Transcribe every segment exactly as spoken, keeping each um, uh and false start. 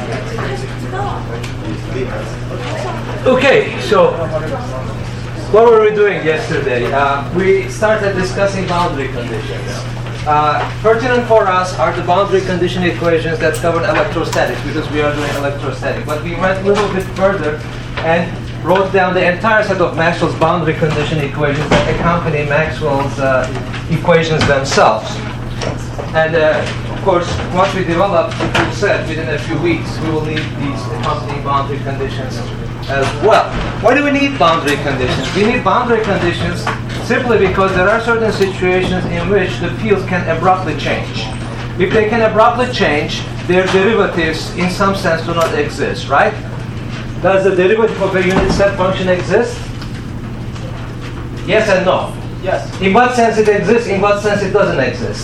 Okay, so what were we doing yesterday? Uh, we started discussing boundary conditions. Uh, pertinent for us are the boundary condition equations that cover electrostatics, because we are doing electrostatic. But we went a little bit further and wrote down the entire set of Maxwell's boundary condition equations that accompany Maxwell's uh, equations themselves. And uh, of course, once we develop the full set within a few weeks, we will need these accompanying boundary conditions as well. Why do we need boundary conditions? We need boundary conditions simply because there are certain situations in which the fields can abruptly change. If they can abruptly change, their derivatives in some sense do not exist, right? Does the derivative of a unit step function exist? Yes and no. Yes. In what sense it exists, in what sense it doesn't exist?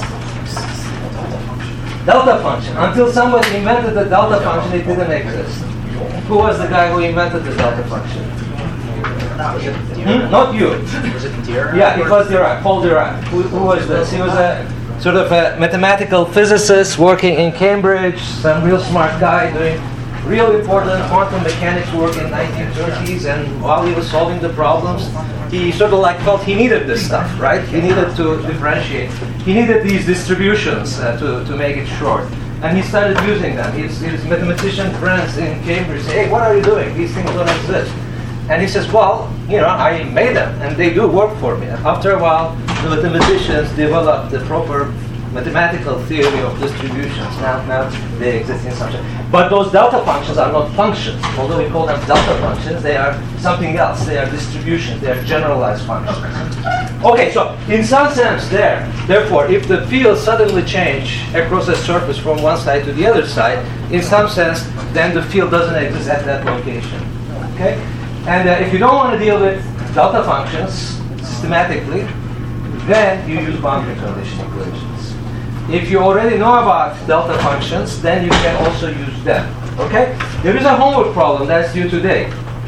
Delta function. Until somebody invented the delta function, it didn't exist. Who was the guy who invented the delta function? Hmm? Not you. Was it Dirac? Yeah, it was Dirac, Paul Dirac. Who, who was this? He was a sort of a mathematical physicist working in Cambridge, some real smart guy doing real important quantum mechanics work in nineteen thirties, and while he was solving the problems, he sort of like felt he needed this stuff, right? He needed to differentiate. He needed these distributions uh, to, to make it short. And he started using them. His, his mathematician friends in Cambridge say, hey, what are you doing? These things don't exist. And he says, well, you know, I made them, and they do work for me. And after a while, the mathematicians developed the proper mathematical theory of distributions. Now, now they exist in some sense. But those delta functions are not functions. Although we call them delta functions, they are something else. They are distributions. They are generalized functions. Okay, so in some sense there, therefore, if the fields suddenly change across a surface from one side to the other side, in some sense, then the field doesn't exist at that location. Okay? And uh, if you don't want to deal with delta functions systematically, then you use boundary condition equations. If you already know about delta functions, then you can also use them. Okay? There is a homework problem that's due today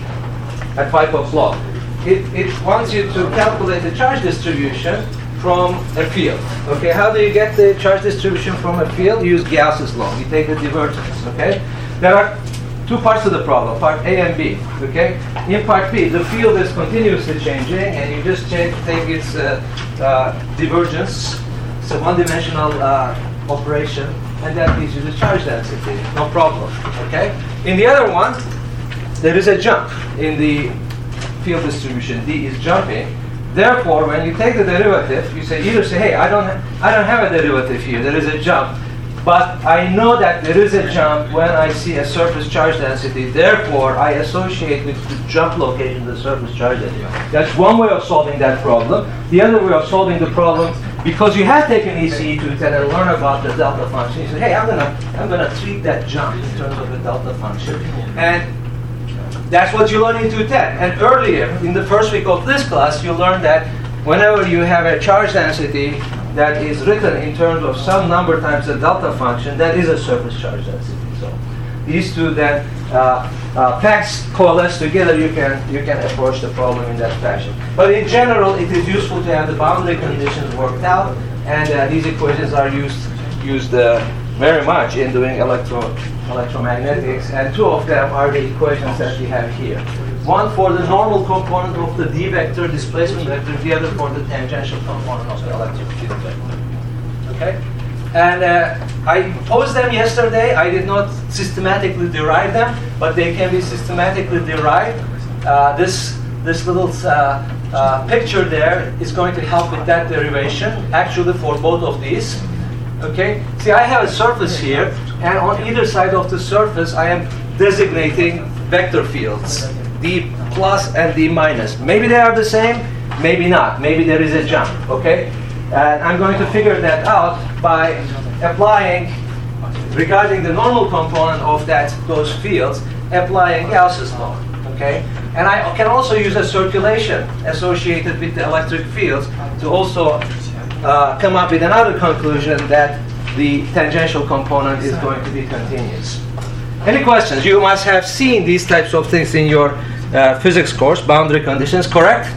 at five o'clock. It, it wants you to calculate the charge distribution from a field. Okay? How do you get the charge distribution from a field? You use Gauss's law. You take the divergence. Okay? There are two parts of the problem, part A and B. Okay? In part B, the field is continuously changing, and you just change, take its uh, uh, divergence. It's a one-dimensional uh, operation, and that gives you the charge density. No problem. Okay? In the other one, there is a jump in the field distribution. D is jumping. Therefore, when you take the derivative, you say either say, hey, I don't, I don't have a derivative here. There is a jump, but I know that there is a jump when I see a surface charge density. Therefore, I associate with the jump location the surface charge density. That's one way of solving that problem. The other way of solving the problem, because you have taken E C E two ten and learn about the delta function, you say, hey, I'm gonna, I'm gonna treat that jump in terms of the delta function, and that's what you learn in two ten. And earlier, in the first week of this class, you learned that whenever you have a charge density that is written in terms of some number times the delta function, that is a surface charge density. So these two then uh, uh, facts coalesce together, you can you can approach the problem in that fashion. But in general, it is useful to have the boundary conditions worked out, and uh, these equations are used used uh, very much in doing electro electromagnetics, and two of them are the equations that we have here. One for the normal component of the D vector displacement vector, the other for the tangential component of the electric field vector. Okay? And uh, I posed them yesterday. I did not systematically derive them, but they can be systematically derived. Uh, this this little uh, uh, picture there is going to help with that derivation, actually for both of these. Okay? See, I have a surface here, and on either side of the surface, I am designating vector fields, D plus and D minus. Maybe they are the same, maybe not. Maybe there is a jump, okay? And I'm going to figure that out by applying, regarding the normal component of that those fields, applying Gauss's law, okay? And I can also use a circulation associated with the electric fields to also uh, come up with another conclusion that the tangential component is going to be continuous. Any questions? You must have seen these types of things in your uh, physics course, boundary conditions, correct?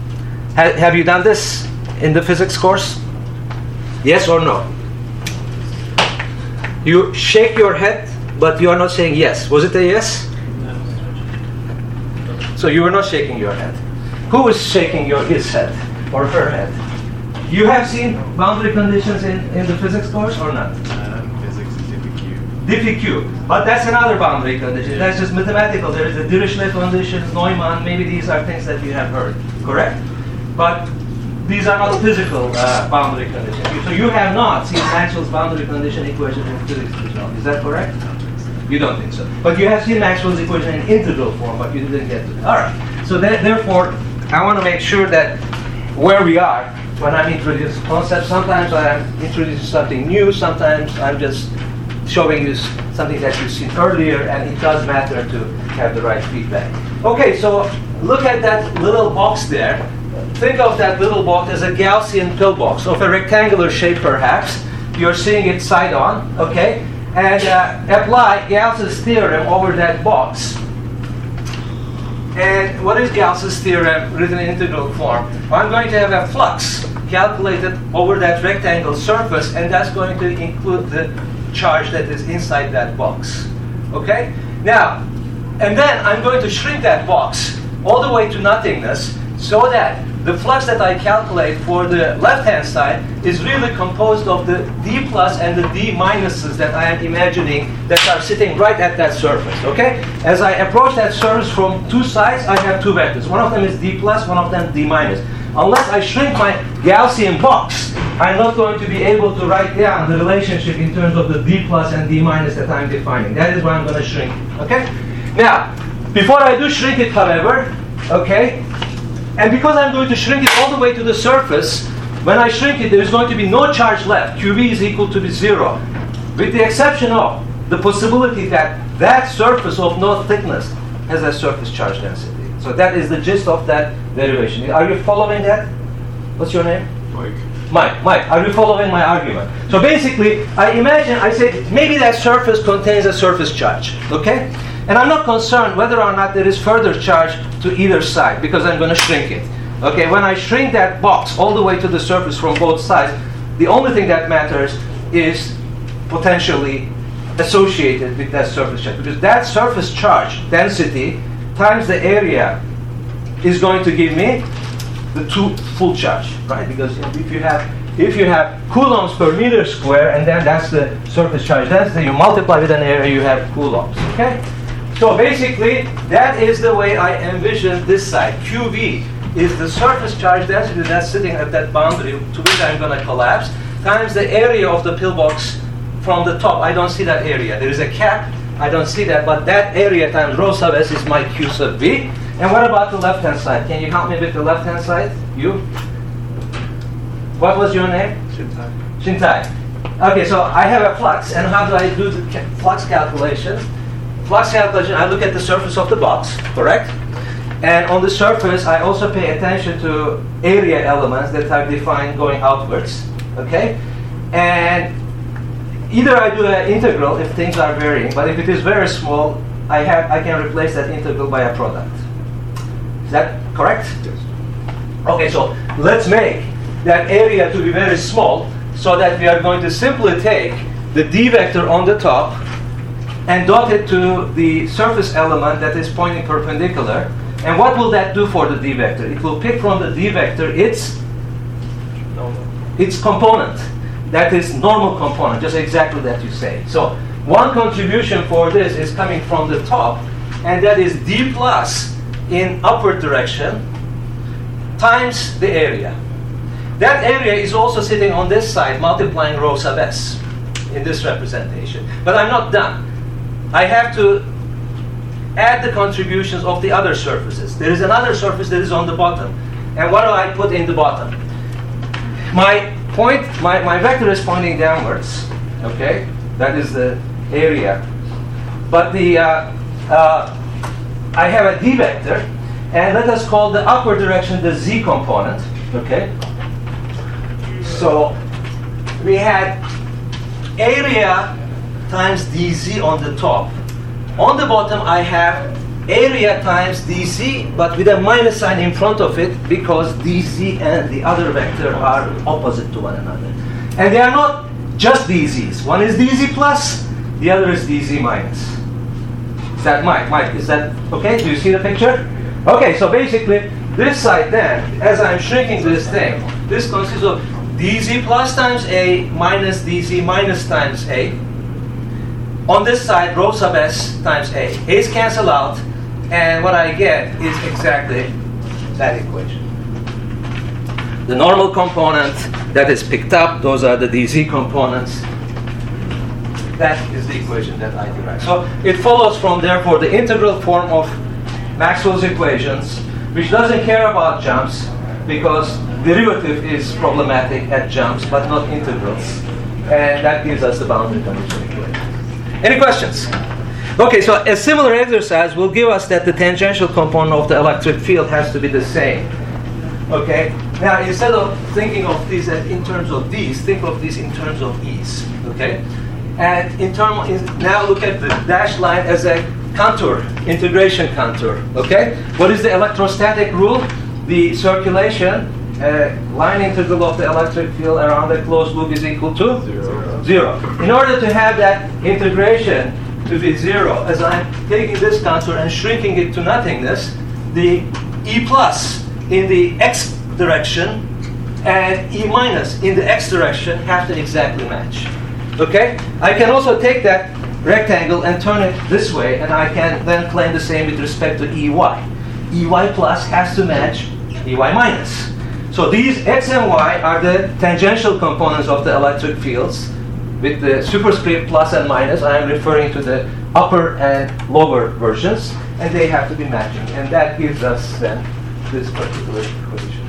Ha- have you done this in the physics course? Yes or no? You shake your head but you are not saying yes. Was it a yes? So you were not shaking your head. Who was shaking your his head or her head? You have seen boundary conditions in, in the physics course or not? Um, physics is difficult. Difficult. But that's another boundary condition. Yeah. That's just mathematical. There is the Dirichlet conditions, Neumann. Maybe these are things that you have heard. Correct? But these are not physical uh, boundary conditions. So you have not seen Maxwell's boundary condition equation in physics as well. Is that correct? You don't think so. But you have seen Maxwell's equation in integral form, but you didn't get to it. All right. So that, therefore, I want to make sure that where we are when I'm introducing concepts, sometimes I'm introducing something new, sometimes I'm just showing you something that you've seen earlier, and it does matter to have the right feedback. Okay, so look at that little box there. Think of that little box as a Gaussian pillbox of a rectangular shape, perhaps. You're seeing it side on, okay? And uh, apply Gauss's theorem over that box. And what is Gauss's theorem written in integral form? I'm going to have a flux calculated over that rectangle surface, and that's going to include the charge that is inside that box. Okay? Now, and then I'm going to shrink that box all the way to nothingness so that the flux that I calculate for the left-hand side is really composed of the d plus and the d minuses that I am imagining that are sitting right at that surface, okay? As I approach that surface from two sides, I have two vectors. One of them is d plus, one of them d minus. Unless I shrink my Gaussian box, I'm not going to be able to write down the relationship in terms of the d plus and d minus that I'm defining. That is why I'm going to shrink it, okay? Now, before I do shrink it, however, okay, and because I'm going to shrink it all the way to the surface, when I shrink it, there is going to be no charge left. Q V is equal to zero, with the exception of the possibility that that surface of no thickness has a surface charge density. So that is the gist of that derivation. Are you following that? What's your name? Mike. Mike, Mike, are you following my argument? So basically, I imagine, I say, maybe that surface contains a surface charge, okay? And I'm not concerned whether or not there is further charge to either side, because I'm going to shrink it. Okay, when I shrink that box all the way to the surface from both sides, the only thing that matters is potentially associated with that surface charge, because that surface charge density times the area is going to give me the two full charge, right? Because if you have if you have coulombs per meter square, and then that's the surface charge density, you multiply with an area, you have coulombs. Okay. So basically, that is the way I envision this side. Q V is the surface charge density that's sitting at that boundary to which I'm going to collapse, times the area of the pillbox from the top. I don't see that area. There is a cap. I don't see that. But that area times rho sub s is my Q sub V. And what about the left-hand side? Can you help me with the left-hand side? You? What was your name? Shintai. Shintai. Okay, so I have a flux. And how do I do the ca- flux calculation? Flux calculation, I look at the surface of the box, correct? And on the surface, I also pay attention to area elements that are defined going outwards, okay? And either I do an integral if things are varying, but if it is very small, I have I can replace that integral by a product. Is that correct? Yes. Okay, so let's make that area to be very small so that we are going to simply take the d vector on the top and dot it to the surface element that is pointing perpendicular. And what will that do for the d vector? It will pick from the d vector its, its component. That is normal component, just exactly that you say. So one contribution for this is coming from the top, and that is d plus in upward direction times the area. That area is also sitting on this side, multiplying rho sub s in this representation. But I'm not done. I have to add the contributions of the other surfaces. There is another surface that is on the bottom. And what do I put in the bottom? My point, my, my vector is pointing downwards, okay? That is the area. But the uh, uh, I have a d vector, and let us call the upward direction the z component, okay? So we had area times dz on the top. On the bottom, I have area times dz, but with a minus sign in front of it, because dz and the other vector are opposite to one another. And they are not just dz's. One is dz plus, the other is dz minus. Is that Mike? Mike, is that okay? Do you see the picture? Okay, so basically, this side then, as I'm shrinking this thing, this consists of dz plus times a minus dz minus times a. On this side, rho sub s times a. A's cancel out, and what I get is exactly that equation. The normal component that is picked up, those are the dz components. That is the equation that I derive. So it follows from, therefore, the integral form of Maxwell's equations, which doesn't care about jumps, because derivative is problematic at jumps, but not integrals. And that gives us the boundary condition equation. Any questions? Okay, so a similar exercise will give us that the tangential component of the electric field has to be the same. Okay? Now, instead of thinking of these as in terms of these, think of these in terms of e's. Okay? And in term, in, now look at the dashed line as a contour, integration contour. Okay? What is the electrostatic rule? The circulation, uh, line integral of the electric field around a closed loop is equal to? Zero. Zero. In order to have that integration to be zero, as I'm taking this contour and shrinking it to nothingness, the E plus in the x direction and E minus in the x direction have to exactly match. Okay? I can also take that rectangle and turn it this way, and I can then claim the same with respect to E Y. E Y plus has to match E Y minus. So these x and y are the tangential components of the electric fields. With the superscript plus and minus, I am referring to the upper and lower versions, and they have to be matching. And that gives us then this particular equation.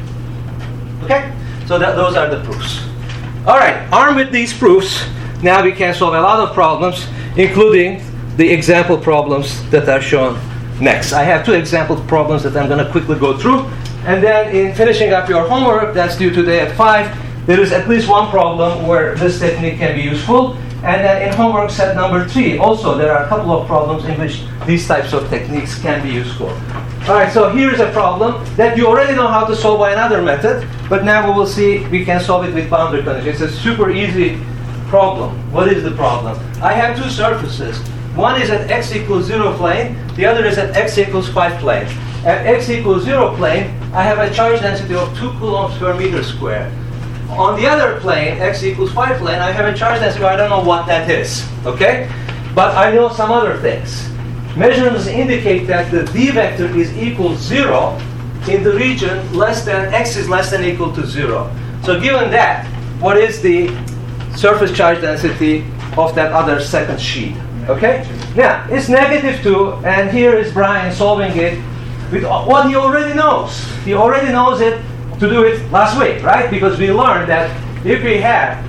Okay? So that, those are the proofs. All right, armed with these proofs, now we can solve a lot of problems, including the example problems that are shown next. I have two example problems that I'm going to quickly go through. And then in finishing up your homework, that's due today at five, there is at least one problem where this technique can be useful. And then in homework set number three, also there are a couple of problems in which these types of techniques can be useful. All right, so here's a problem that you already know how to solve by another method, but now we will see we can solve it with boundary conditions. It's a super easy problem. What is the problem? I have two surfaces. One is at x equals zero plane, the other is at x equals five plane. At x equals zero plane, I have a charge density of two coulombs per meter squared. On the other plane, x equals five plane, I have a charge density, I don't know what that is, okay? But I know some other things. Measurements indicate that the d vector is equal to zero in the region less than, x is less than equal to zero. So given that, what is the surface charge density of that other second sheet, okay? Now, it's negative two, and here is Brian solving it with what he already knows. He already knows it to do it last week, right? Because we learned that if we have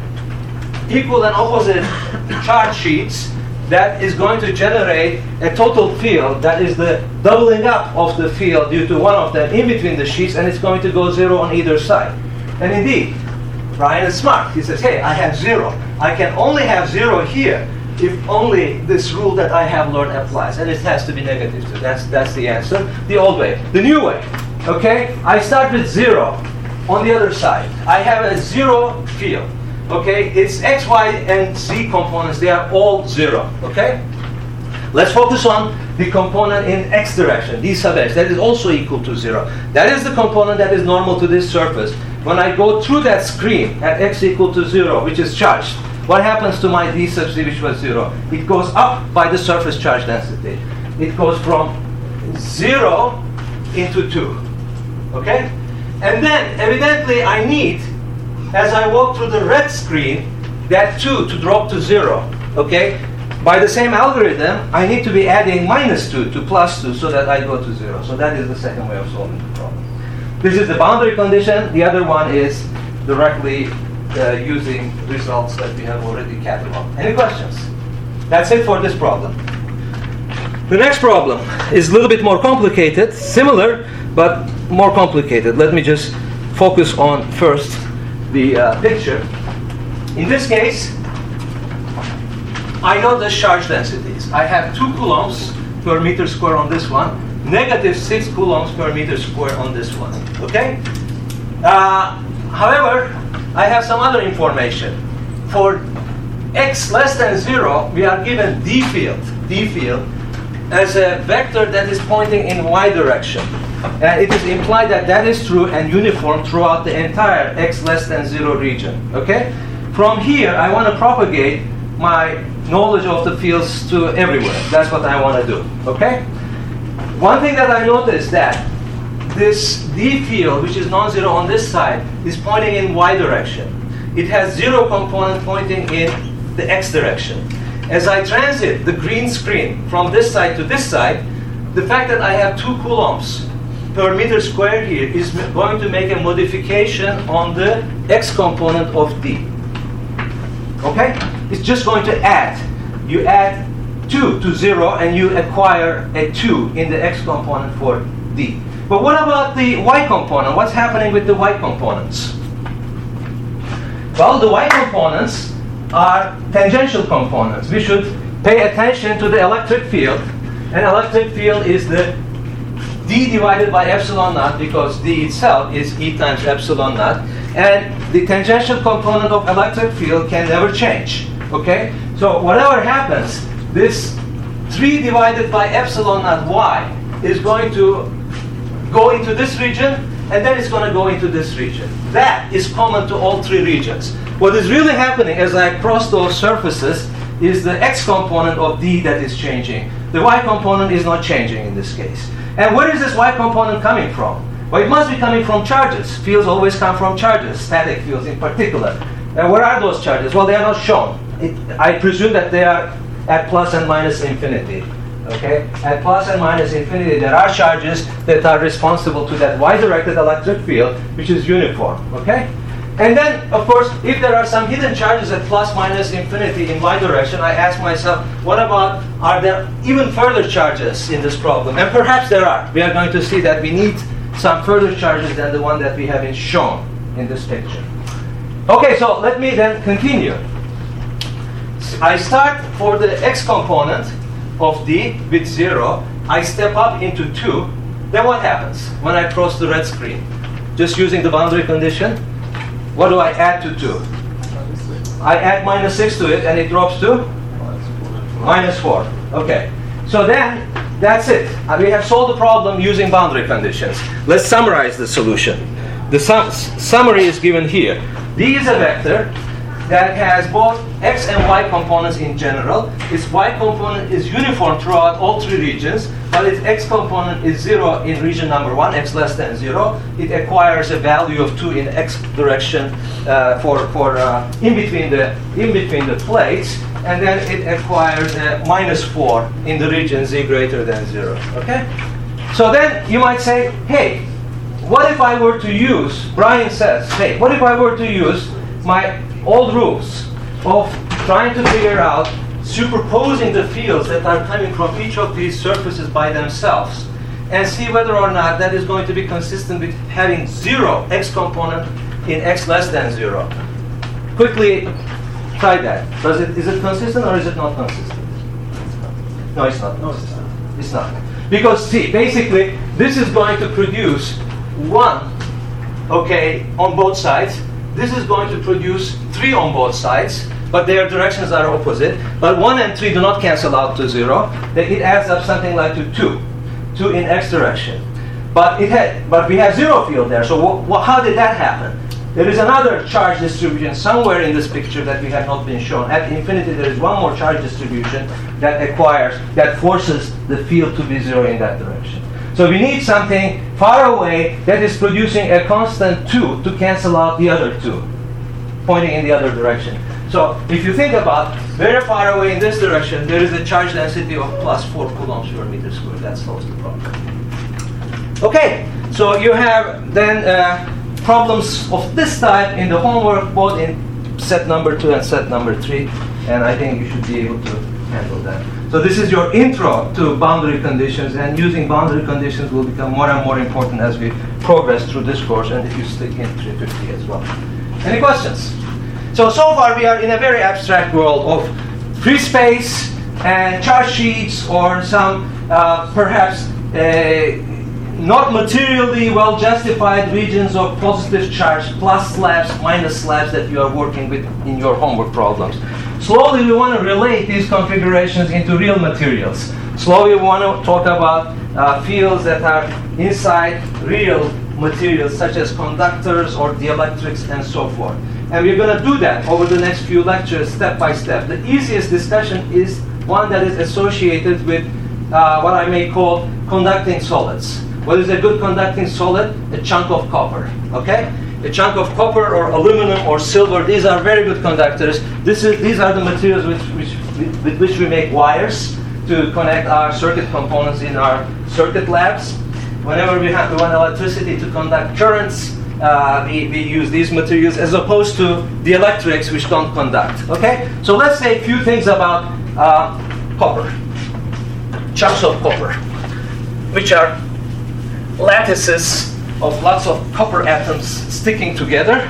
equal and opposite charge sheets, that is going to generate a total field that is the doubling up of the field due to one of them in between the sheets, and it's going to go zero on either side. And indeed, Brian is smart. He says, hey, I have zero. I can only have zero here if only this rule that I have learned applies, and it has to be negative two. That's, that's the answer. The old way. The new way. Okay? I start with zero on the other side. I have a zero field. Okay? It's x, y, and z components. They are all zero. Okay? Let's focus on the component in x direction, d sub x. That is also equal to zero. That is the component that is normal to this surface. When I go through that screen at x equal to zero, which is charged, what happens to my d sub c, which was zero? It goes up by the surface charge density. It goes from zero into two. Okay? And then, evidently, I need, as I walk through the red screen, that two to drop to zero. Okay? By the same algorithm, I need to be adding minus two to plus two so that I go to zero. So that is the second way of solving the problem. This is the boundary condition. The other one is directly uh, using results that we have already cataloged. Any questions? That's it for this problem. The next problem is a little bit more complicated, similar, but more complicated. Let me just focus on first the uh, picture. In this case, I know the charge densities. I have two coulombs per meter square on this one, negative six coulombs per meter square on this one. Okay? Uh, however, I have some other information. For x less than zero, we are given d field, d field, as a vector that is pointing in y direction. And it is implied that that is true and uniform throughout the entire x less than zero region. Okay? From here, I want to propagate my knowledge of the fields to everywhere. That's what I want to do. Okay? One thing that I noticed that this d field, which is non-zero on this side, is pointing in y direction. It has zero component pointing in the x direction. As I transit the green screen from this side to this side, the fact that I have two coulombs per meter squared here is going to make a modification on the x component of d. Okay? It's just going to add. You add two to zero and you acquire a two in the x component for d. But what about the y component? What's happening with the y components? Well, the y components are tangential components. We should pay attention to the electric field. And electric field is the d divided by epsilon naught, because d itself is E times epsilon naught. And the tangential component of electric field can never change. Okay? So whatever happens, this three divided by epsilon naught y is going to go into this region, and then it's going to go into this region. That is common to all three regions. What is really happening as I cross those surfaces is the x component of d that is changing. The y component is not changing in this case. And where is this y component coming from? Well, it must be coming from charges. Fields always come from charges, static fields in particular. And where are those charges? Well, they are not shown. It, I presume that they are at plus and minus infinity. Okay? At plus and minus infinity, there are charges that are responsible to that y-directed electric field, which is uniform. Okay? And then, of course, if there are some hidden charges at plus minus infinity in y direction, I ask myself, what about, are there even further charges in this problem? And perhaps there are. We are going to see that we need some further charges than the one that we have shown in this picture. Okay, so let me then continue. I start for the x component of d with zero. I step up into two. Then what happens when I cross the red screen? Just using the boundary condition, what do I add to two? I add minus six to it, and it drops to minus four. Okay. So then, that's it. Uh, we have solved the problem using boundary conditions. Let's summarize the solution. The sum summary is given here. D is a vector that has both x and y components in general. Its y component is uniform throughout all three regions, but its x component is zero in region number one, x less than zero. It acquires a value of two in x direction uh, for, for uh, in between the in between the plates, and then it acquires a minus four in the region z greater than zero. Okay? So then you might say, hey, what if I were to use, Brian says, hey, what if I were to use my old rules of trying to figure out superposing the fields that are coming from each of these surfaces by themselves and see whether or not that is going to be consistent with having zero x component in x less than zero. Quickly try that. Does it, is it consistent or is it not consistent? No, it's not. No, it's not. It's not. Because see, basically, this is going to produce one, okay, on both sides. This is going to produce three on both sides, but their directions are opposite. But one and three do not cancel out to zero. Then it adds up something like to two, two in x direction. But it had, but we have zero field there. So wh wh how did that happen? There is another charge distribution somewhere in this picture that we have not been shown. At infinity, there is one more charge distribution that acquires, that forces the field to be zero in that direction. So we need something far away that is producing a constant two to cancel out the other two, pointing in the other direction. So if you think about very far away in this direction, there is a charge density of plus four coulombs per meter squared. That solves the problem. Okay, so you have then uh, problems of this type in the homework, both in set number two and set number three, and I think you should be able to handle that. So this is your intro to boundary conditions, and using boundary conditions will become more and more important as we progress through this course, and if you stick in three fifty as well. Any questions? So, so far we are in a very abstract world of free space and charge sheets, or some uh, perhaps uh, not materially well justified regions of positive charge, plus slabs, minus slabs that you are working with in your homework problems. slowly we want to relate these configurations into real materials. Slowly we want to talk about uh, fields that are inside real materials, such as conductors or dielectrics and so forth. And we're going to do that over the next few lectures, step by step. The easiest discussion is one that is associated with uh, what I may call conducting solids. What is a good conducting solid? A chunk of copper, okay? A chunk of copper or aluminum or silver, these are very good conductors. This is, these are the materials which, which, with which we make wires to connect our circuit components in our circuit labs. Whenever we, have, we want electricity to conduct currents, uh, we, we use these materials as opposed to the electrics which don't conduct, okay? So let's say a few things about uh, copper, chunks of copper, which are lattices of lots of copper atoms sticking together,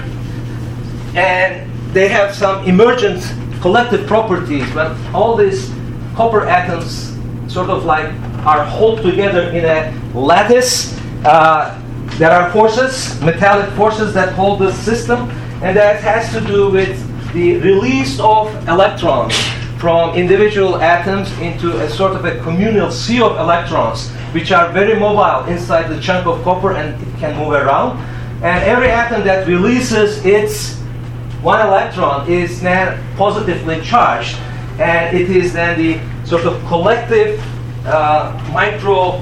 and they have some emergent collective properties. When all these copper atoms sort of like are held together in a lattice, uh, there are forces, metallic forces that hold this system, and that has to do with the release of electrons from individual atoms into a sort of a communal sea of electrons, which are very mobile inside the chunk of copper and it can move around. And every atom that releases its one electron is then positively charged, and it is then the sort of collective uh, micro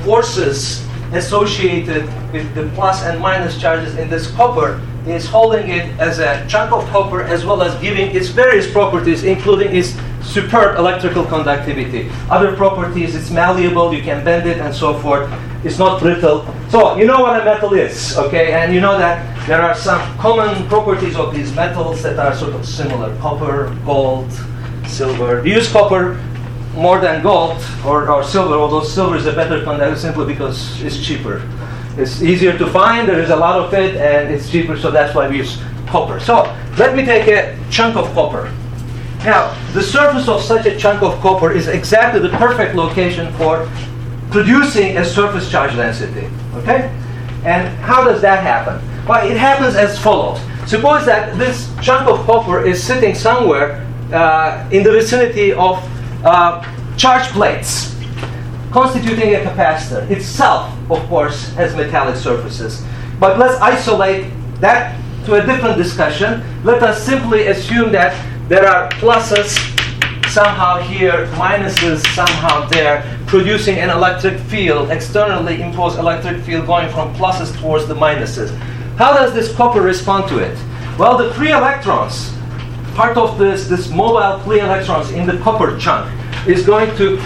forces associated with the plus and minus charges in this copper is holding it as a chunk of copper, as well as giving its various properties, including its superb electrical conductivity. Other properties, it's malleable, you can bend it and so forth. It's not brittle. So you know what a metal is, okay? And you know that there are some common properties of these metals that are sort of similar. Copper, gold, silver. We use copper more than gold or, or silver, although silver is a better conductor simply because it's cheaper. It's easier to find, there is a lot of it, and it's cheaper, so that's why we use copper. So let me take a chunk of copper. Now, the surface of such a chunk of copper is exactly the perfect location for producing a surface charge density, okay? And how does that happen? Well, it happens as follows. Suppose that this chunk of copper is sitting somewhere uh, in the vicinity of uh, charge plates, constituting a capacitor. Itself, of course, has metallic surfaces. But let's isolate that to a different discussion. Let us simply assume that there are pluses somehow here, minuses somehow there, producing an electric field, externally imposed electric field going from pluses towards the minuses. How does this copper respond to it? Well, the free electrons, part of this, this mobile free electrons in the copper chunk, is going to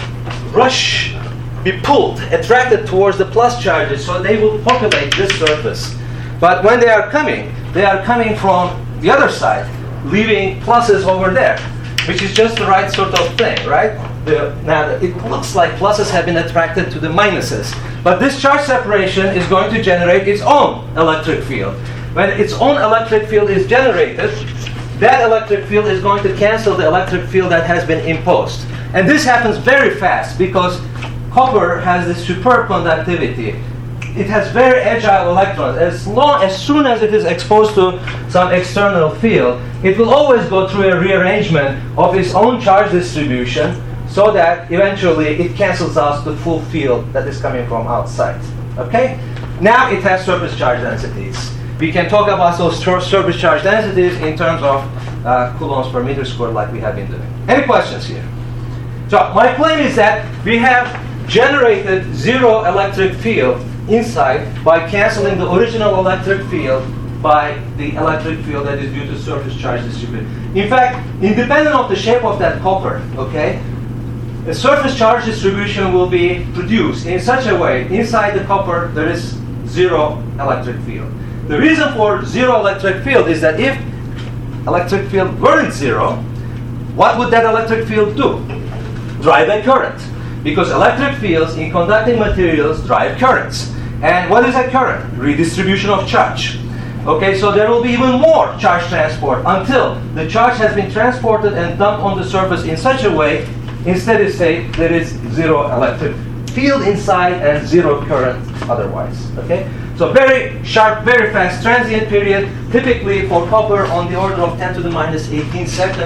rush, be pulled, attracted towards the plus charges, so they will populate this surface. But when they are coming, they are coming from the other side, leaving pluses over there, which is just the right sort of thing, right? The, now, it looks like pluses have been attracted to the minuses. But this charge separation is going to generate its own electric field. When its own electric field is generated, that electric field is going to cancel the electric field that has been imposed. And this happens very fast because copper has this superb conductivity. It has very agile electrons. As long as soon as it is exposed to some external field, it will always go through a rearrangement of its own charge distribution so that eventually it cancels out the full field that is coming from outside. Okay? Now it has surface charge densities. We can talk about those surface charge densities in terms of uh, coulombs per meter squared like we have been doing. Any questions here? So my claim is that we have generated zero electric field inside by canceling the original electric field by the electric field that is due to surface charge distribution. In fact, independent of the shape of that copper, okay, the surface charge distribution will be produced in such a way, inside the copper there is zero electric field. The reason for zero electric field is that if electric field weren't zero, what would that electric field do? Drive a current. Because electric fields in conducting materials drive currents. And what is a current? Redistribution of charge. Okay, so there will be even more charge transport until the charge has been transported and dumped on the surface in such a way, in steady state, there is zero electric field inside and zero current otherwise. Okay, so very sharp, very fast transient period, typically for copper on the order of ten to the minus eighteen seconds.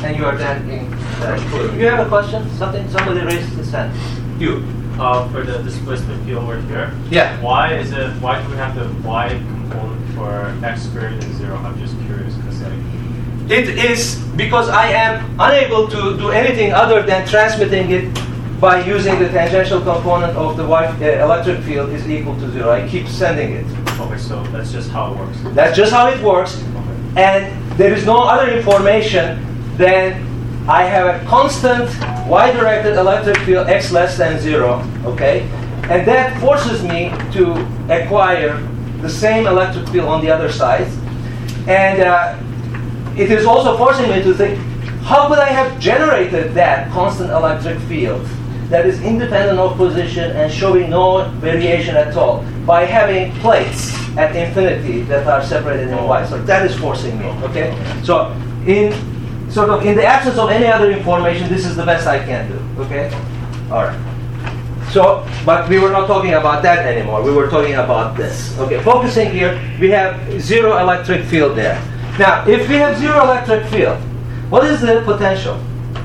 and you are then in the equilibrium. You have a question? Something? Somebody raised his hand. You. Uh, for the displacement field over here. Yeah. Why is it? Why do we have the y component for x greater than zero? I'm just curious because like. It is because I am unable to do anything other than transmitting it by using the tangential component of the y, uh, electric field is equal to zero. I keep sending it. Okay, so that's just how it works. That's just how it works. Okay. And there is no other information than I have a constant y-directed electric field x less than zero, okay? And that forces me to acquire the same electric field on the other side. And uh, it is also forcing me to think, how could I have generated that constant electric field that is independent of position and showing no variation at all by having plates at infinity that are separated in y? So that is forcing me, okay? So in sort of in the absence of any other information, this is the best I can do, okay? All right. So, but we were not talking about that anymore. We were talking about this. Okay, focusing here, we have zero electric field there. Now, if we have zero electric field, what is the potential?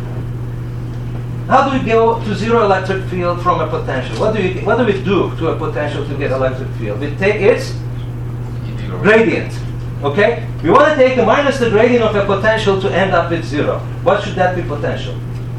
How do we go to zero electric field from a potential? What do we, what do we do to a potential to get electric field? We take its gradient. Okay? We want to take the minus the gradient of a potential to end up with zero. What should that be potential?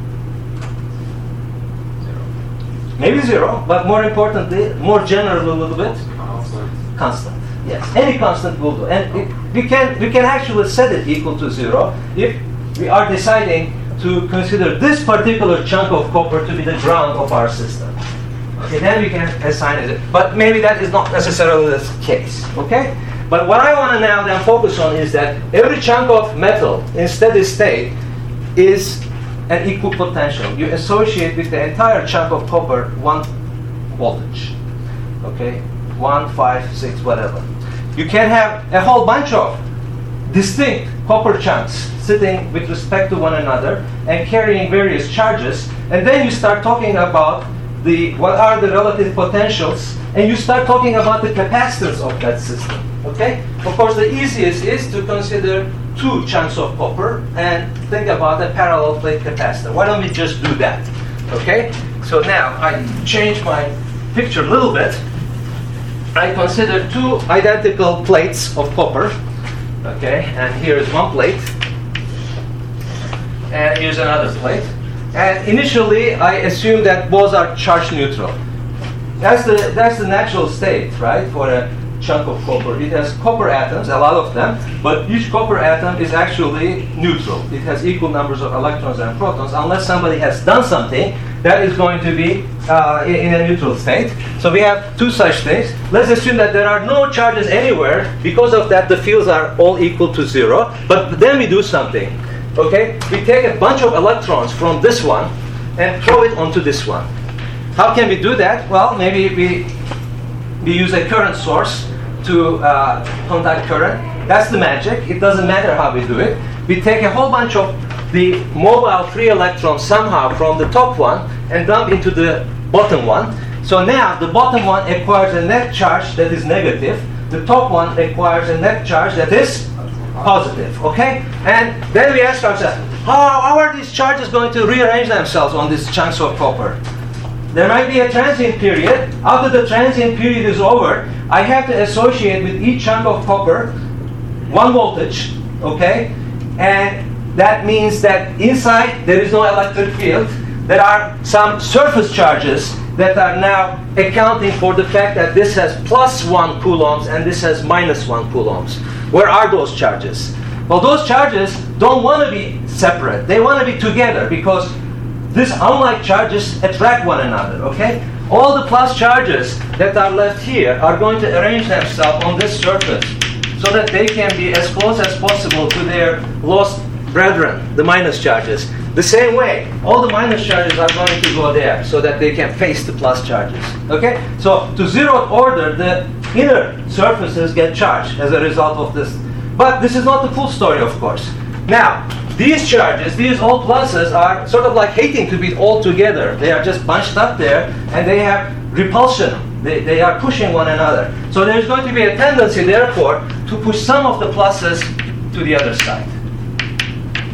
Zero. Maybe zero, but more importantly, more general a little bit. Constant. Constant. Yes, any constant will do. And it, we can we can actually set it equal to zero if we are deciding to consider this particular chunk of copper to be the ground of our system. Okay, then we can assign it. But maybe that is not necessarily the case. Okay? But what I want to now then focus on is that every chunk of metal in steady state is an equal potential. You associate with the entire chunk of copper one voltage. Okay? One, five, six, whatever. You can have a whole bunch of distinct copper chunks sitting with respect to one another and carrying various charges, and then you start talking about the what are the relative potentials, and you start talking about the capacitance of that system. Okay? Of course, the easiest is to consider two chunks of copper and think about a parallel plate capacitor. Why don't we just do that? Okay? So now I change my picture a little bit. I consider two identical plates of copper. Okay, and here is one plate, and here's another plate. And initially, I assume that both are charge neutral. That's the that's the natural state, right, for a chunk of copper. It has copper atoms, a lot of them, but each copper atom is actually neutral. It has equal numbers of electrons and protons, unless somebody has done something that is going to be uh, in, in a neutral state. So we have two such things. Let's assume that there are no charges anywhere. Because of that, the fields are all equal to zero. But then we do something. Okay? We take a bunch of electrons from this one and throw it onto this one. How can we do that? Well, maybe we we use a current source to uh, contact current. That's the magic. It doesn't matter how we do it. We take a whole bunch of the mobile free electrons somehow from the top one and dump into the bottom one. So now the bottom one acquires a net charge that is negative. The top one acquires a net charge that is positive. Okay? And then we ask ourselves, how, how are these charges going to rearrange themselves on these chunks of copper? There might be a transient period. After the transient period is over, I have to associate with each chunk of copper one voltage, okay? And that means that inside there is no electric field. There are some surface charges that are now accounting for the fact that this has plus one coulombs and this has minus one coulombs. Where are those charges? Well, those charges don't want to be separate. They want to be together because these unlike charges attract one another, okay? All the plus charges that are left here are going to arrange themselves on this surface so that they can be as close as possible to their lost brethren, the minus charges. The same way, all the minus charges are going to go there so that they can face the plus charges, okay? So to zeroth order, the inner surfaces get charged as a result of this. But this is not the full story, of course. Now, these charges, these all pluses are sort of like hating to be all together. They are just bunched up there, and they have repulsion. They, they are pushing one another. So there's going to be a tendency, therefore, to push some of the pluses to the other side.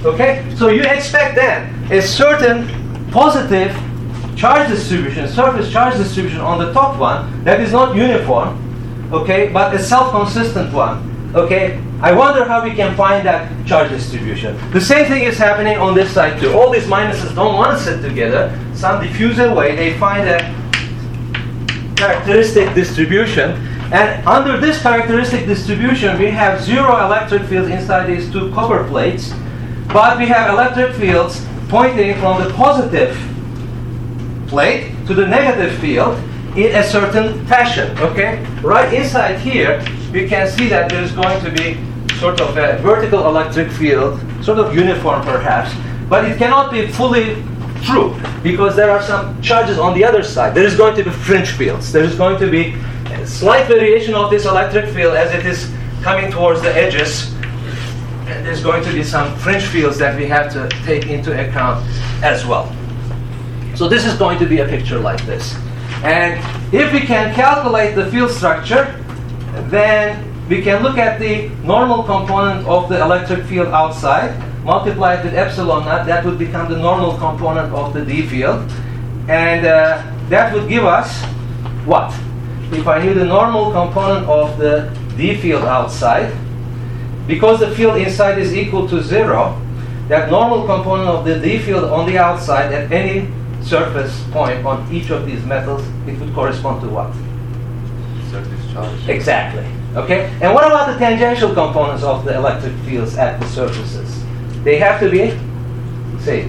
Okay? So you expect then a certain positive charge distribution, surface charge distribution on the top one that is not uniform, okay, but a self-consistent one. Okay? I wonder how we can find that charge distribution. The same thing is happening on this side too. All these minuses don't want to sit together. Some diffuser way, they find a characteristic distribution. And under this characteristic distribution, we have zero electric fields inside these two copper plates. But we have electric fields pointing from the positive plate to the negative field in a certain fashion. Okay? Right inside here, we can see that there is going to be sort of a vertical electric field, sort of uniform perhaps, but it cannot be fully true because there are some charges on the other side. There is going to be fringe fields. There is going to be a slight variation of this electric field as it is coming towards the edges, and there's going to be some fringe fields that we have to take into account as well. So this is going to be a picture like this. And if we can calculate the field structure, then we can look at the normal component of the electric field outside, multiply it with epsilon naught, that would become the normal component of the D field. And uh, that would give us what? If I knew the normal component of the D field outside, because the field inside is equal to zero, that normal component of the D field on the outside at any surface point on each of these metals, it would correspond to what? Surface charge. Exactly. Okay? And what about the tangential components of the electric fields at the surfaces? They have to be, say,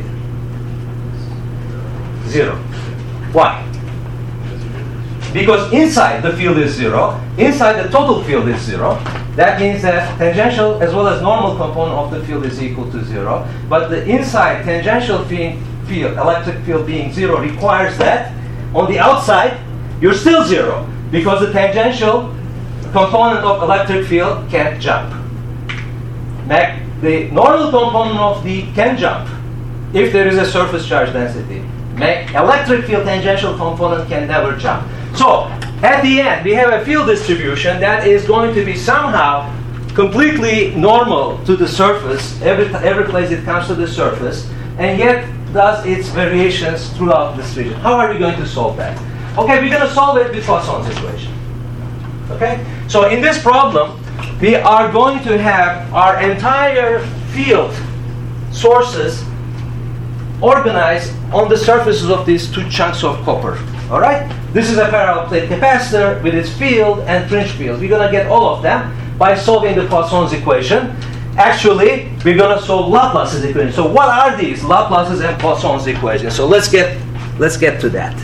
zero. Why? Because inside the field is zero, inside the total field is zero. That means that tangential as well as normal component of the field is equal to zero. But the inside tangential field, field, electric field being zero requires that on the outside you're still zero because the tangential component of electric field can't jump. Mag the normal component of the can jump if there is a surface charge density. Mag electric field tangential component can never jump. So at the end, we have a field distribution that is going to be somehow completely normal to the surface, every, every place it comes to the surface, and yet does its variations throughout this region. How are we going to solve that? Okay, we're going to solve it with Poisson's equation. Okay? So in this problem, we are going to have our entire field sources organized on the surfaces of these two chunks of copper. All right? This is a parallel plate capacitor with its field and fringe field. We're going to get all of them by solving the Poisson's equation. Actually, we're going to solve Laplace's equation. So what are these? Laplace's and Poisson's equations. So let's get let's get to that.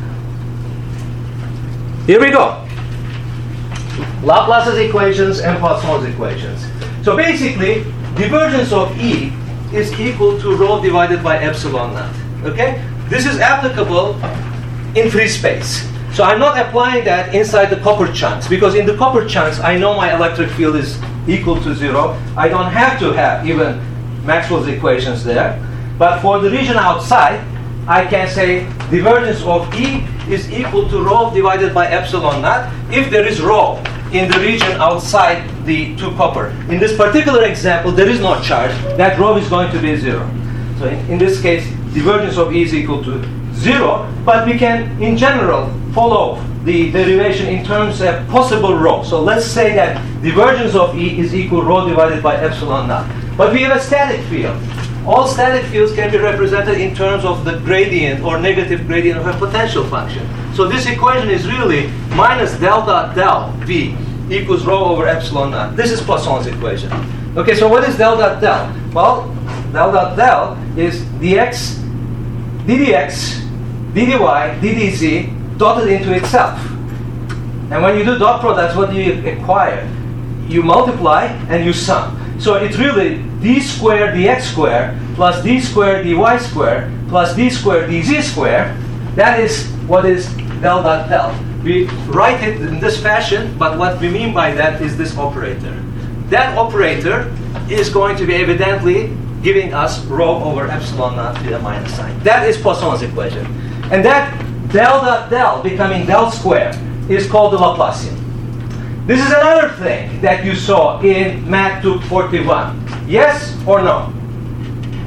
Here we go. Laplace's equations and Poisson's equations. So basically, divergence of E is equal to rho divided by epsilon naught. Okay? This is applicable in free space. So I'm not applying that inside the copper chunks, because in the copper chunks I know my electric field is equal to zero. I don't have to have even Maxwell's equations there. But for the region outside, I can say divergence of E is equal to rho divided by epsilon naught if there is rho in the region outside the two copper. In this particular example, there is no charge. That rho is going to be zero. So in, in this case, divergence of E is equal to zero, but we can, in general, follow the derivation in terms of possible rho. So let's say that divergence of E is equal to rho divided by epsilon naught. But we have a static field. All static fields can be represented in terms of the gradient or negative gradient of a potential function. So this equation is really minus del dot del V equals rho over epsilon naught. This is Poisson's equation. Okay, so what is del dot del? Well, del dot del is dx, ddx, ddy, ddz dotted into itself. And when you do dot products, what do you acquire? You multiply and you sum. So it's really d squared dx squared plus d squared dy squared plus d squared dz squared. That is what is del dot del. We write it in this fashion, but what we mean by that is this operator. That operator is going to be evidently giving us rho over epsilon naught with a minus sign. That is Poisson's equation. And that del dot del becoming del squared is called the Laplacian. This is another thing that you saw in Math two forty-one. Yes or no?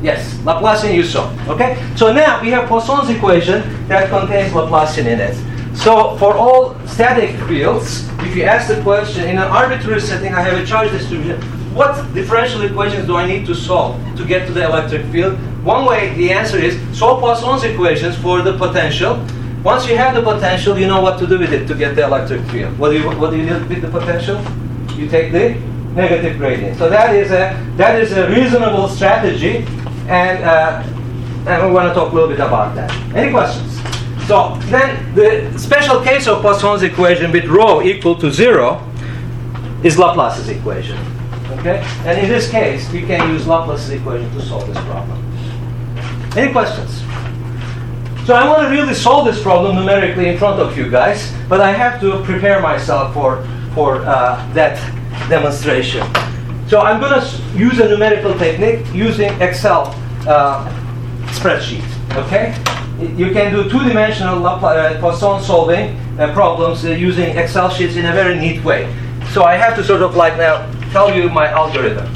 Yes, Laplacian you saw. Okay? So now we have Poisson's equation that contains Laplacian in it. So for all static fields, if you ask the question, in an arbitrary setting, I have a charge distribution, what differential equations do I need to solve to get to the electric field? One way, the answer is solve Poisson's equations for the potential. Once you have the potential, you know what to do with it to get the electric field. What do you, what do you do with the potential? You take the negative gradient. So that is a, that is a reasonable strategy, and, uh, and we want to talk a little bit about that. Any questions? So then the special case of Poisson's equation with rho equal to zero is Laplace's equation. Okay? And in this case, we can use Laplace's equation to solve this problem. Any questions? So I want to really solve this problem numerically in front of you guys, but I have to prepare myself for, for uh, that demonstration. So I'm going to use a numerical technique using Excel uh, spreadsheet. Okay? You can do two-dimensional uh, Poisson solving uh, problems uh, using Excel sheets in a very neat way. So I have to sort of like now tell you my algorithm.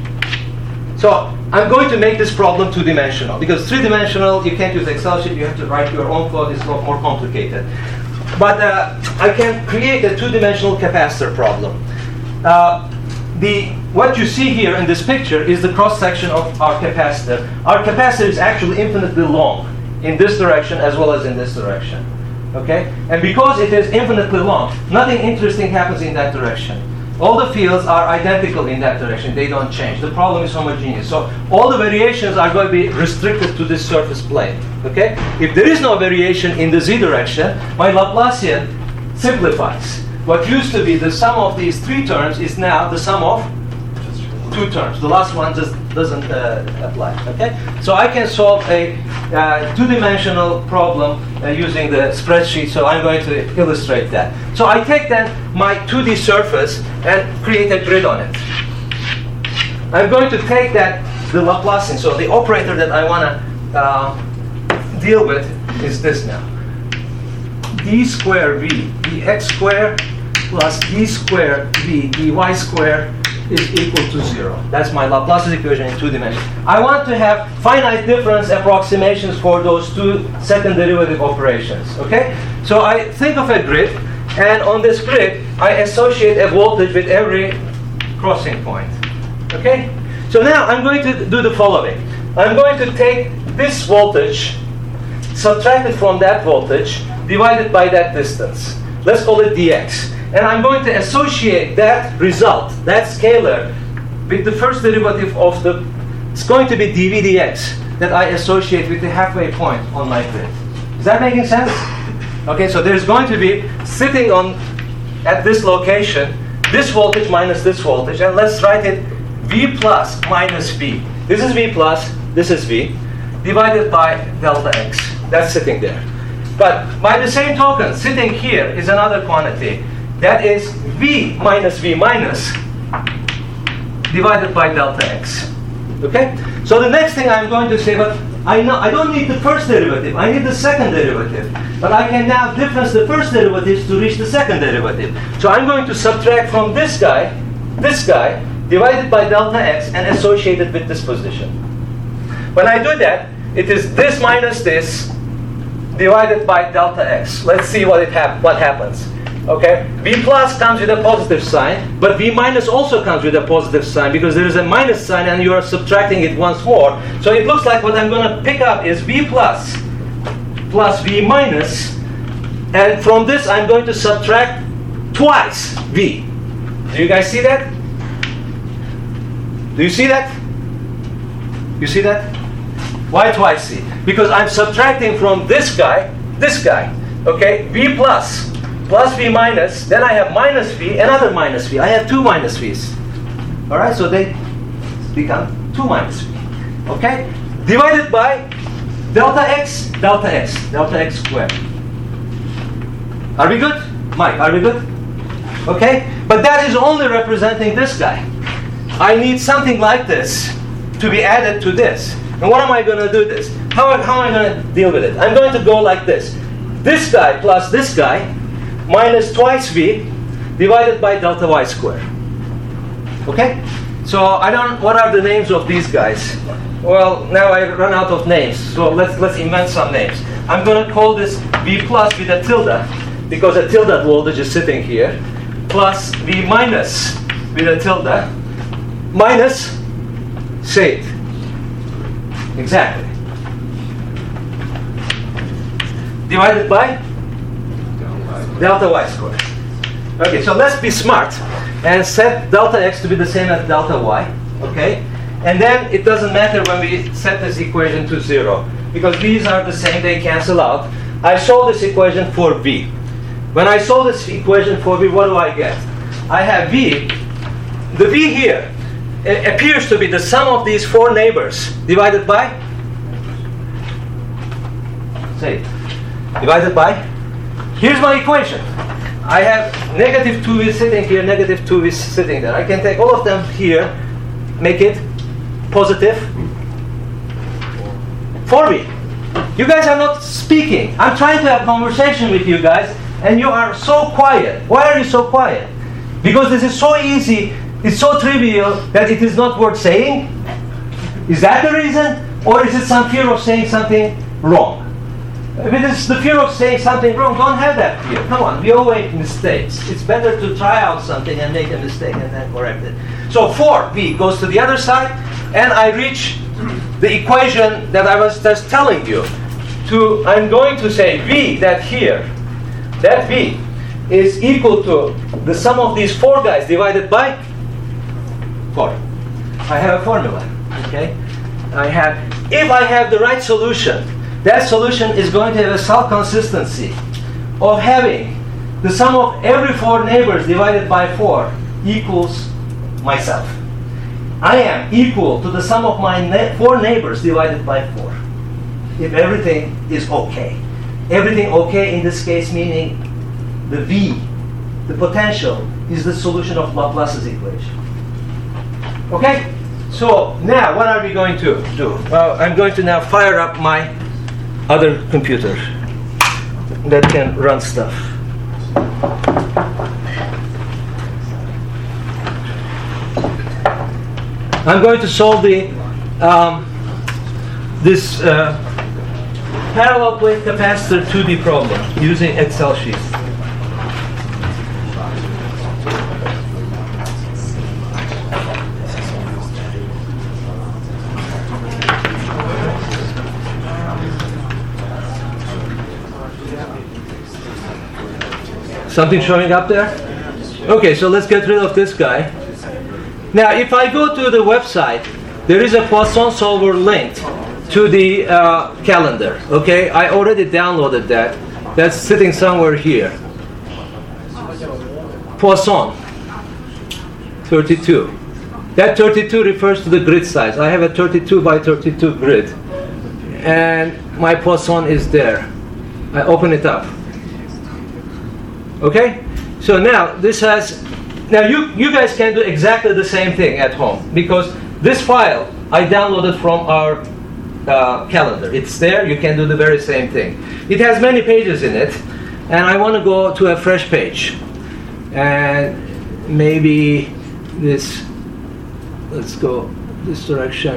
So I'm going to make this problem two-dimensional, because three-dimensional you can't use Excel sheet, you have to write your own code, it's a lot more complicated. But uh, I can create a two-dimensional capacitor problem. Uh, the, what you see here in this picture is the cross-section of our capacitor. Our capacitor is actually infinitely long in this direction as well as in this direction. Okay? And because it is infinitely long, nothing interesting happens in that direction. All the fields are identical in that direction. They don't change. The problem is homogeneous. So all the variations are going to be restricted to this surface plane. Okay? If there is no variation in the z direction, my Laplacian simplifies. What used to be the sum of these three terms is now the sum of two terms. The last one just doesn't uh, apply. Okay? So I can solve a uh, two-dimensional problem uh, using the spreadsheet. So I'm going to illustrate that. So I take then my two D surface and create a grid on it. I'm going to take that, the Laplacian, so the operator that I want to uh, deal with is this now. D square v, dx square plus d square v, dy square is equal to zero. That's my Laplace's equation in two dimensions. I want to have finite difference approximations for those two second derivative operations. Okay? So I think of a grid, and on this grid, I associate a voltage with every crossing point. Okay? So now I'm going to do the following. I'm going to take this voltage, subtract it from that voltage, divided by that distance. Let's call it dx. And I'm going to associate that result, that scalar, with the first derivative of the, it's going to be dv dx that I associate with the halfway point on my grid. Is that making sense? Okay, so there's going to be, sitting on, at this location, this voltage minus this voltage, and let's write it v plus minus v. This is v plus, this is v, divided by delta x. That's sitting there. But by the same token, sitting here is another quantity. That is v minus v minus divided by delta x. Okay? So the next thing I'm going to say, but I know I don't need the first derivative, I need the second derivative. But I can now difference the first derivatives to reach the second derivative. So I'm going to subtract from this guy, this guy, divided by delta x and associate it with this position. When I do that, it is this minus this divided by delta x. Let's see what it hap what happens. Okay, v plus comes with a positive sign, but v minus also comes with a positive sign because there is a minus sign and you are subtracting it once more. So it looks like what I'm going to pick up is v plus plus v minus, and from this I'm going to subtract twice v. Do you guys see that? Do you see that? You see that? Why twice c? Because I'm subtracting from this guy, this guy, okay, v plus, plus v minus, then I have minus v, another minus v. I have two minus v's. All right, so they become two minus v, okay? Divided by delta x, delta x, delta x squared. Are we good? Mike, are we good? Okay, but that is only representing this guy. I need something like this to be added to this. And what am I going to do this? How, how am I going to deal with it? I'm going to go like this. This guy plus this guy minus twice v divided by delta y squared. Okay? So I don't, what are the names of these guys? well, now I run out of names, so let's let's invent some names. I'm going to call this V plus with a tilde, because a tilde voltage is sitting here, plus V minus with a tilde, minus, say it. Exactly. Divided by delta y squared. Okay, so let's be smart and set delta x to be the same as delta y, okay? And then it doesn't matter when we set this equation to zero, because these are the same, they cancel out. I solve this equation for v. When I solve this equation for v, what do I get? I have v, the v here it appears to be the sum of these four neighbors divided by, say it, divided by, here's my equation. I have negative two is sitting here, negative two is sitting there. I can take all of them here, make it positive four v. You guys are not speaking. I'm trying to have a conversation with you guys, and you are so quiet. Why are you so quiet? Because this is so easy, it's so trivial that it is not worth saying? Is that the reason? Or is it some fear of saying something wrong? If it is the fear of saying something wrong, don't have that fear. Come on, we all make mistakes. It's better to try out something and make a mistake and then correct it. So four v goes to the other side, and I reach the equation that I was just telling you. To, I'm going to say v, that here, that v is equal to the sum of these four guys divided by four. I have a formula, okay? I have, if I have the right solution, that solution is going to have a cell consistency of having the sum of every four neighbors divided by four equals myself. I am equal to the sum of my na- four neighbors divided by four. If everything is okay. Everything okay in this case meaning the V, the potential, is the solution of Laplace's equation. Okay? So now what are we going to do? Well, I'm going to now fire up my other computer that can run stuff. I'm going to solve the um, this uh, parallel plate capacitor two D problem using Excel sheet. Something showing up there? Okay, so let's get rid of this guy. Now, if I go to the website, there is a Poisson solver linked to the uh, calendar. Okay, I already downloaded that. That's sitting somewhere here. Poisson thirty-two. That thirty-two refers to the grid size. I have a thirty-two by thirty-two grid, and my Poisson is there. I open it up. Okay, so now this has. Now you you guys can do exactly the same thing at home, because this file I downloaded from our uh, calendar. It's there. You can do the very same thing. It has many pages in it, and I want to go to a fresh page, and maybe this. Let's go this direction.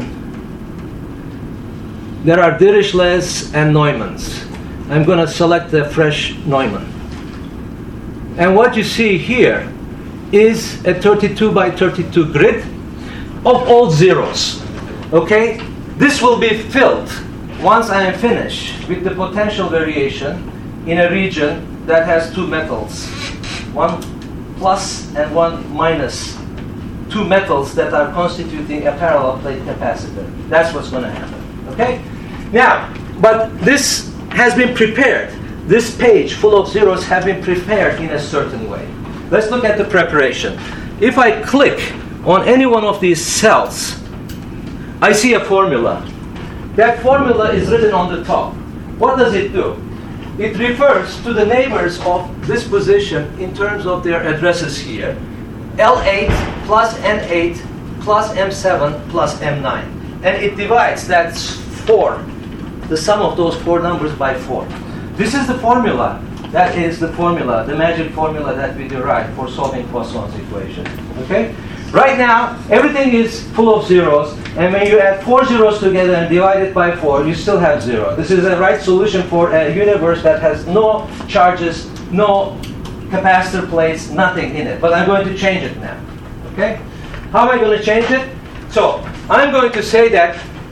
There are Dirichlet's and Neumann's. I'm going to select the fresh Neumann. And what you see here is a thirty-two by thirty-two grid of all zeros. Okay? This will be filled once I am finished with the potential variation in a region that has two metals, one plus and one minus, two metals that are constituting a parallel plate capacitor. That's what's going to happen. Okay? Now, but this has been prepared. This page full of zeros have been prepared in a certain way. Let's look at the preparation. If I click on any one of these cells, I see a formula. That formula is written on the top. What does it do? It refers to the neighbors of this position in terms of their addresses here. L eight plus N eight plus M seven plus M nine. And it divides, that's four, the sum of those four numbers by four. This is the formula. That is the formula, the magic formula that we derive for solving Poisson's equation. Okay? Right now, everything is full of zeros, And when you add four zeros together and divide it by four, you still have zero. This is the right solution for a universe that has no charges, no capacitor plates, nothing in it. But I'm going to change it now. Okay? How am I going to change it? So I'm going to say that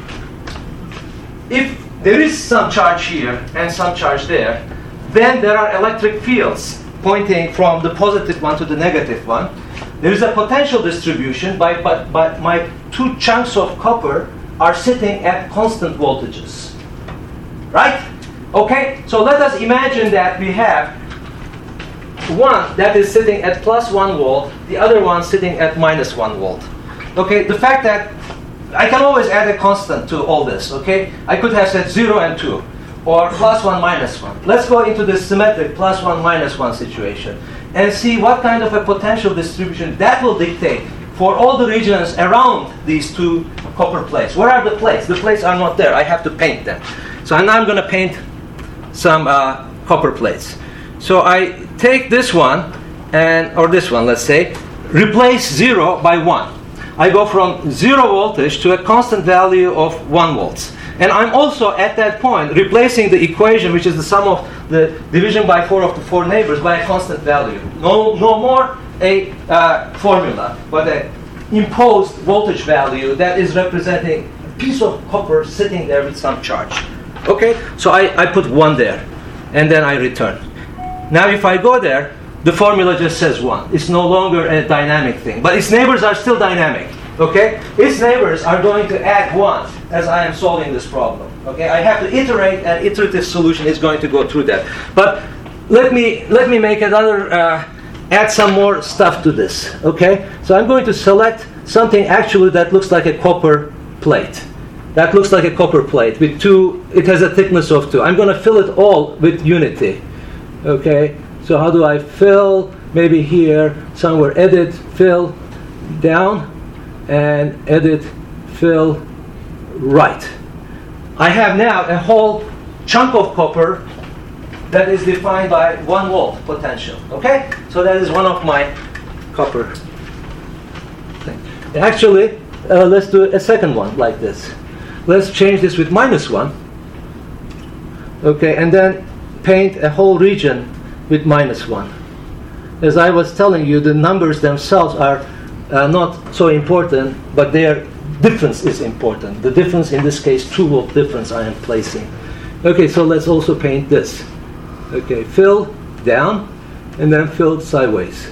if there is some charge here and some charge there, then there are electric fields pointing from the positive one to the negative one. There is a potential distribution, by, but, but my two chunks of copper are sitting at constant voltages. Right? Okay, so let us imagine that we have one that is sitting at plus one volt, the other one sitting at minus one volt. Okay, the fact that I can always add a constant to all this, okay? I could have said zero and two, or plus one, minus one. Let's go into the symmetric plus one, minus one situation and see what kind of a potential distribution that will dictate for all the regions around these two copper plates. Where are the plates? The plates are not there. I have to paint them. So now I'm going to paint some uh, copper plates. So I take this one, and or this one, let's say, replace zero by one. I go from zero voltage to a constant value of one volts. And I'm also at that point replacing the equation, which is the sum of the division by four of the four neighbors, by a constant value. No, no more a uh, formula, but an imposed voltage value that is representing a piece of copper sitting there with some charge. Okay, so I, I put one there, and then I return. Now if I go there, the formula just says one. It's no longer a dynamic thing, but its neighbors are still dynamic. Okay, its neighbors are going to add one as I am solving this problem. Okay, I have to iterate, and iterative solution is going to go through that. But let me let me make another uh, add some more stuff to this. Okay, so I'm going to select something actually that looks like a copper plate. That looks like a copper plate with two. It has a thickness of two. I'm going to fill it all with unity. Okay, so how do I fill? Maybe here somewhere. Edit, fill, down. And edit, fill, right. I have now a whole chunk of copper that is defined by one volt potential. Okay? So that is one of my copper thing. Actually, uh, let's do a second one like this. Let's change this with minus one. Okay, and then paint a whole region with minus one. As I was telling you, the numbers themselves are Uh, not so important, but their difference is important. The difference in this case, two volt difference I am placing. Okay, so let's also paint this. Okay, fill down, and then fill sideways.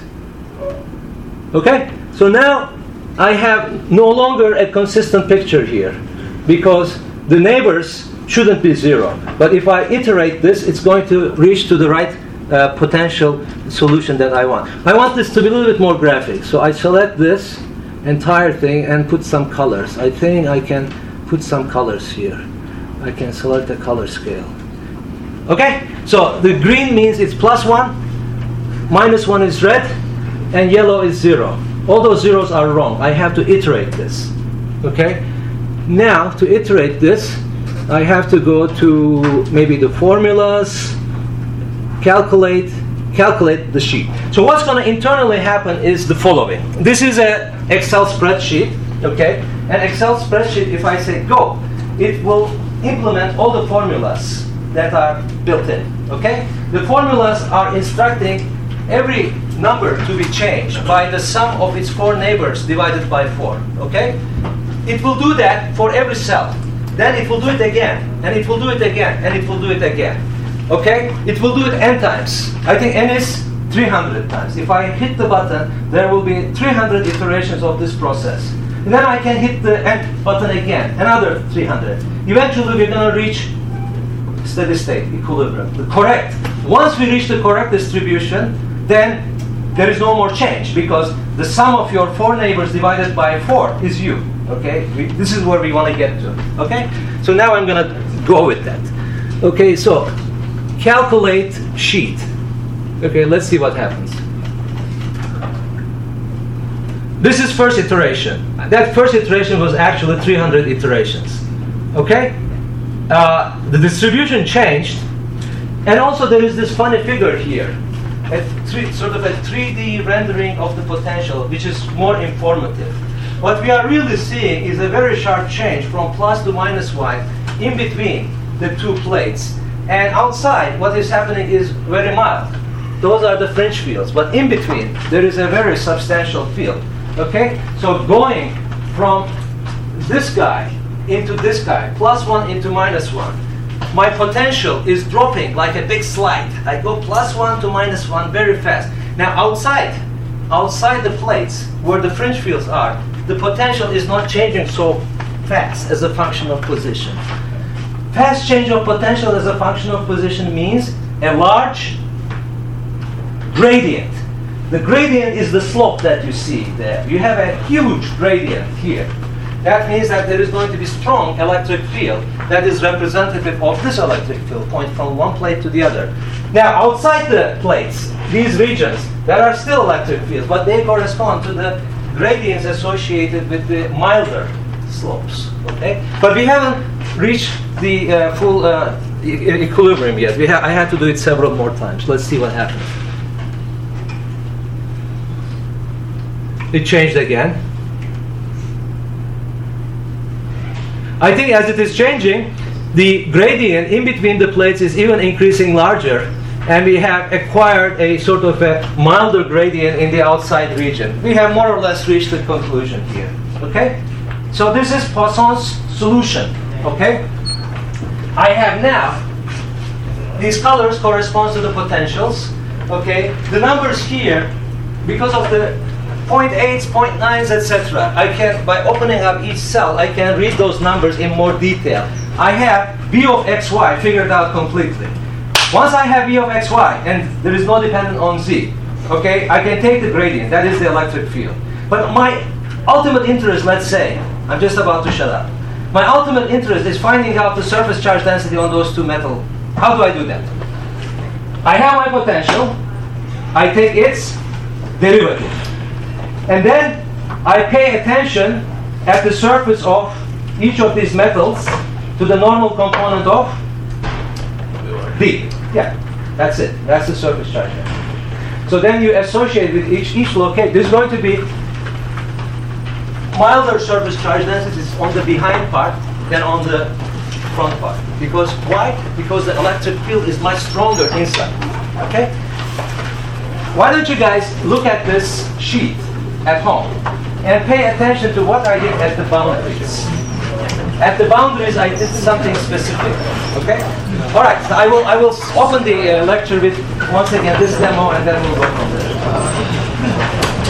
Okay, so now I have no longer a consistent picture here, because the neighbors shouldn't be zero. But if I iterate this, it's going to reach to the right Uh, potential solution that I want. I want this to be a little bit more graphic, so I select this entire thing and put some colors. I think I can put some colors here. I can select a color scale. Okay, so the green means it's plus one, minus one is red, and yellow is zero. All those zeros are wrong. I have to iterate this. Okay, now to iterate this, I have to go to maybe the formulas. Calculate, calculate the sheet. So what's going to internally happen is the following. This is an Excel spreadsheet, okay? An Excel spreadsheet, if I say go, it will implement all the formulas that are built in, okay? The formulas are instructing every number to be changed by the sum of its four neighbors divided by four, okay? It will do that for every cell. Then it will do it again, and it will do it again, and it will do it again. Okay, it will do it n times. I think n is three hundred times. If I hit the button, there will be three hundred iterations of this process. And then I can hit the n button again, another three hundred. Eventually, we're going to reach steady state, equilibrium. The correct. Once we reach the correct distribution, then there is no more change, because the sum of your four neighbors divided by four is you. Okay, we, this is where we want to get to. Okay, so now I'm going to go with that. Okay, so. Calculate sheet. Okay, let's see what happens. This is first iteration. That first iteration was actually three hundred iterations. Okay? Uh, the distribution changed, and also there is this funny figure here. A three, sort of a three D rendering of the potential, which is more informative. what we are really seeing is a very sharp change from plus to minus y in between the two plates. And outside, what is happening is very mild. Those are the fringe fields. But in between, there is a very substantial field. Okay? So going from this guy into this guy, plus one into minus one, my potential is dropping like a big slide. I go plus one to minus one very fast. Now outside, outside the plates where the fringe fields are, the potential is not changing so fast as a function of position. Fast change of potential as a function of position means a large gradient. The gradient is the slope that you see there. You have a huge gradient here. That means that there is going to be strong electric field that is representative of this electric field point from one plate to the other. Now, outside the plates, these regions, there are still electric fields, but they correspond to the gradients associated with the milder slopes. Okay, but we haven't reached the uh, full uh, e equilibrium yet. We ha I had to do it several more times. Let's see what happens. It changed again. I think as it is changing, the gradient in between the plates is even increasing larger, and we have acquired a sort of a milder gradient in the outside region. We have more or less reached the conclusion here. Okay? So this is Poisson's solution. Okay? I have now, these colors correspond to the potentials. Okay? The numbers here, because of the point eights, point nines, et cetera. I can, by opening up each cell, I can read those numbers in more detail. I have V of xy figured out completely. Once I have V of xy, and there is no dependent on z, okay, I can take the gradient, that is the electric field. But my ultimate interest, let's say, I'm just about to shut up. My ultimate interest is finding out the surface charge density on those two metal. How do I do that? I have my potential, I take its derivative. And then I pay attention at the surface of each of these metals to the normal component of D. Yeah, that's it. That's the surface charge. So then you associate with each each locate. There's going to be milder surface charge densities on the behind part than on the front part. Because why? Because the electric field is much stronger inside. Okay? Why don't you guys look at this sheet at home and pay attention to what I did at the boundaries. At the boundaries, I did something specific. Okay? All right. So I will I will open the uh, lecture with once again this demo, and then we'll go from there.